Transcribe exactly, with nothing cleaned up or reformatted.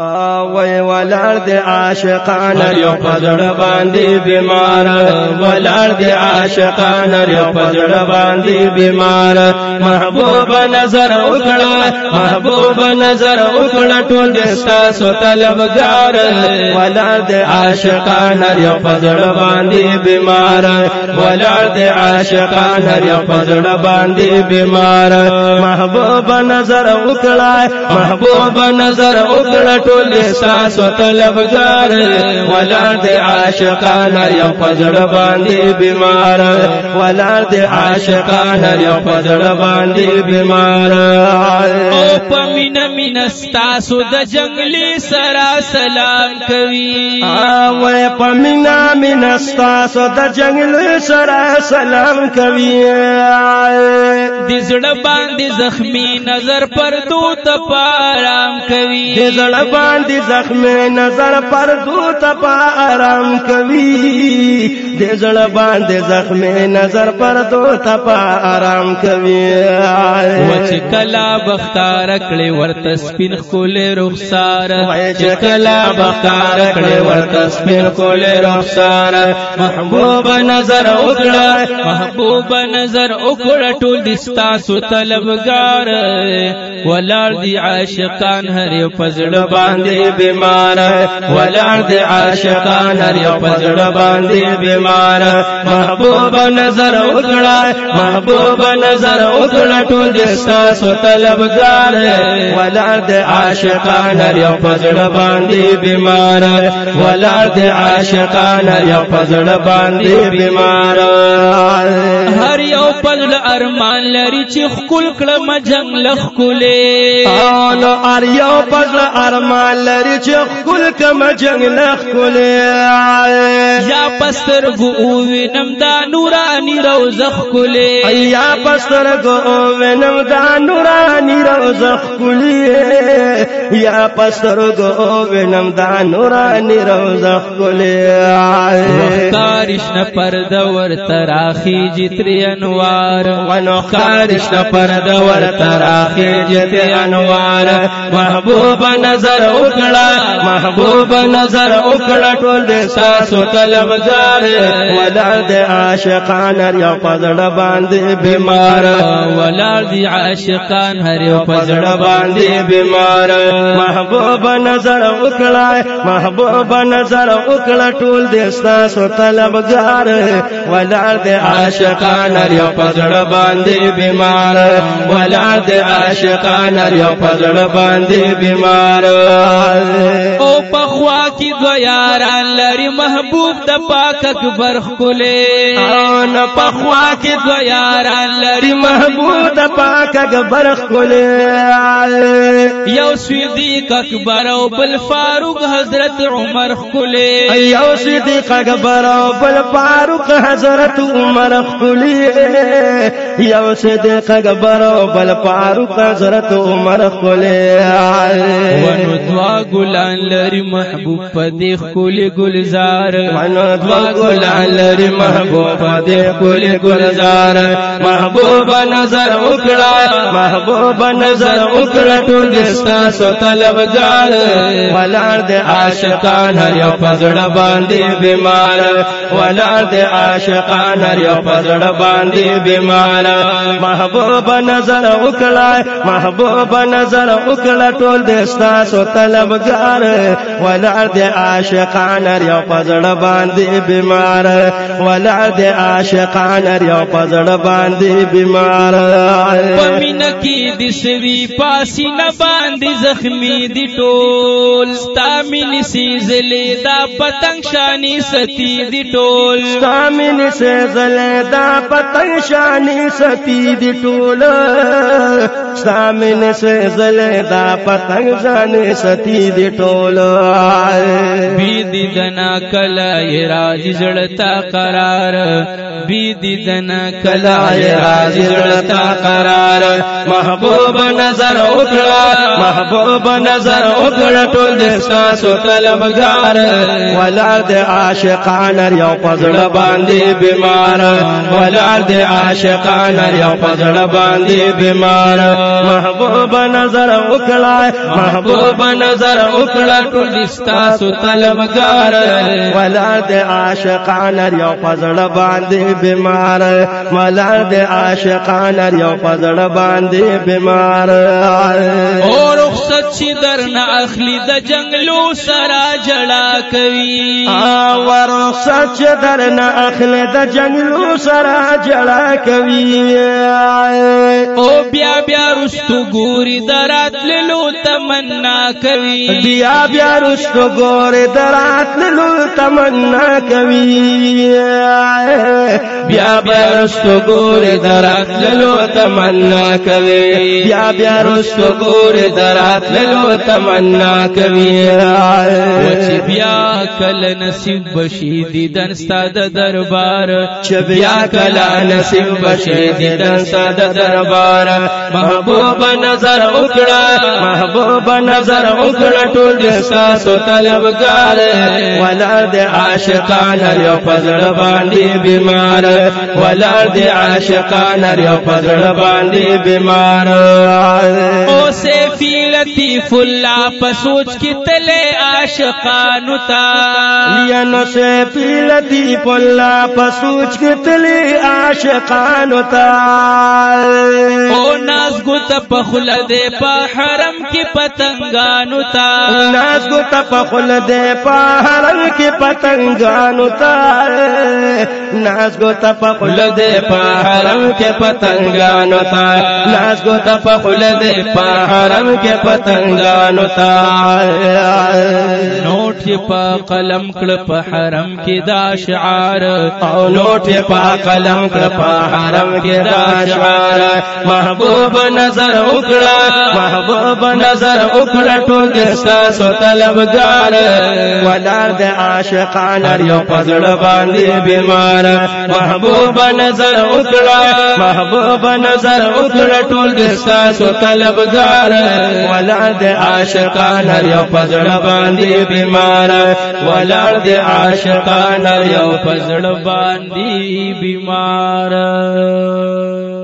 وی ولار دی عاشقان یو پزړه باندې بیمار ولار دی عاشقان یو پزړه باندې بیمار محبوب نظر وکړه محبوب نظر وکړه ټول دستا سو طلبګار ولار دی عاشقان یو پزړه باندې بیمار ولار دی عاشقان یو پزړه باندې بیمار محبوب نظر وکړه محبوب نظر وکړه ټول احساس و طلبګار ولار د عاشقان یو پزړه باندې بیمار ولار د عاشقان یو پزړه باندې بیمار او پمینا مینستاسو د جنگلی سرا سلام کوي او پمینا مینستاسو د جنگلی سرا سلام کوي د زړه باندې زخمی نظر پر دو ته پارام کوي د زړه باندې زخمی نظر پر دو ته پارام کوي د زړه باندې زخمی نظر پر دو ته پارام کوي وچ کلا بختار کړي ورته سپین خولې رخسار وچ کلا بختار کړي ورته سپین خولې رخسار محبوب نظر وکړه محبوب نظر وکړه ټول دستا سو طلبګار ولار دی عاشقان هر یو پزړه باندې بیمار ولار دی عاشقان هر یو پزړه باندې بیمار محبوب نظر وکړه محبوب نظر وکړه ټول دستا سو طلبګار ولار دی عاشقان هر یو پزړه باندې بیمار ولار دی عاشقان هر یو پزړه باندې بیمار هر یو پل ارمان لري چې خپل کړه جنگ لخ کولې او نو ار یو پل ارمان لري چې خپل کړه جنگ لخ کولې یا پستر گو وینم دا نورانی روزخ کولې یا پستر گو وینم دا نورانی روزخ کولې یا پستر گو وینم دا نورانی روزخ کولې کارش نه پرده ور تراخی جتری انوار ونو خارش نه پرده ور تراخی جتری انوار محبوب نظر وکړه محبوب نظر وکړه ټول د ساسو طلبګار ولار د عاشقان هر یو پزړه باندې بیمار ولار د عاشقان هر یو پزړه باندې بیمار محبوب نظر وکړه محبوب نظر وکړه ټول د ساسو طلبګار ولار د عاشقان هر یو پزړه باندې بیمار ولار د عاشقان هر یو پزړه باندې بیمار او پخوا کی دو یاران لري محبوب د پاک اکبر خله او نه پخوا کی دو یاران لري محبوب د پاک اکبر خله یو صدیق اکبر او بل فاروق حضرت عمر خله یو صدیق اکبر او بل فاروق حضرت عمر خله یو صدیق اکبر او بل فاروق حضرت عمر خله ونو دوا ګلان لري محبوب پدې خولي گلزار ونو دوا ګلان لري محبوب پدې خولي گلزار محبوب نظر وکړه محبوب نظر وکړه ټول دستا سو طلبګار ولار د عاشقان هر یو پزړه باندې بیمار ولار د عاشقان هر یو پزړه باندې بیمار محبوب نظر وکړه محبوب نظر وکړه ټول دستا سو طلبګار ولار د عاشقان هر یو پزړه باندې بیمار ولار د عاشقان هر یو پزړه باندې بیمار پمینه کې د سوي پاسي نه باندې زخمی دي ټول ستامین سیزلې دا پتنګ شانی ستی دي ټول ستامین سیزلې دا پتنګ شانی ستی دي ټول ستامین سیزلې دا پتنګ شانی ستی دي ټول بی دي دنا کلا راج جړتا قرار بی دي دنا کلا راج جړتا قرار محبوب نظر وکړه محبوب نظر وکړه ټول دستا سو طلبګار ولار د عاشقان هر یو پزړه باندې بیمار ولار د عاشقان هر یو پزړه باندې بیمار محبوب نظر وکړه محبوب نظر نظر وکړه ټول ستاسو طلبګار ولړ د عاشقان یو پزړه باندې بیمار ولړ د عاشقان یو پزړه باندې بیمار او رخصت چې درنه اخلي د جنگلو سرا جړه کوي او رخصت چې درنه اخلي د جنگلو سرا جړه کوي او بیا بیا رستو ګوري درات للو تمنا کوي بیا بیا رستو ګوري درات للو تمنا کوي بیا بیا رستو ګوري درات للو تمنا کوي بیا بیا رستو ګوري درات للو تمنا کوي وچ بیا کله نصیب بشي دیدن ستاد دربار چې بیا کله نصیب بشي دیدن ستاد دربار محبوب نظر وکړه محبوب نظر وکړه ټول ستاسو طلبګار ولړ د عاشقان یو پزړه باندې بیمار ولړ د عاشقان یو پزړه باندې بیمار او سیفی لطیف الله په سوچ کې تله عاشقانو تا یا نو سیفی لطیف الله په سوچ کې تله عاشقانو تا او ناز ګوت په خلده په حرم کې پتنګانو تا ناز ګوت په خلده په حرم کې پتنګانو تا ناز ګوت په خلده په حرم کې پتنګانو تا ناز ګوت په خلده په حرم کې پتنګانو تا نوټ په قلم کړ په حرم کې دا شعار او نوټ په قلم کړ په حرم کې دا شعار محبوب نظر وکړه محبوب نظر وکړه ټول ستاسو طلبګار ولړ د عاشقان یو پزړه باندې بیمار محبوب نظر وکړه محبوب نظر وکړه ټول ستاسو طلبګار ولړ د عاشقان یو پزړه باندې بیمار ولړ د عاشقان یو پزړه باندې بیمار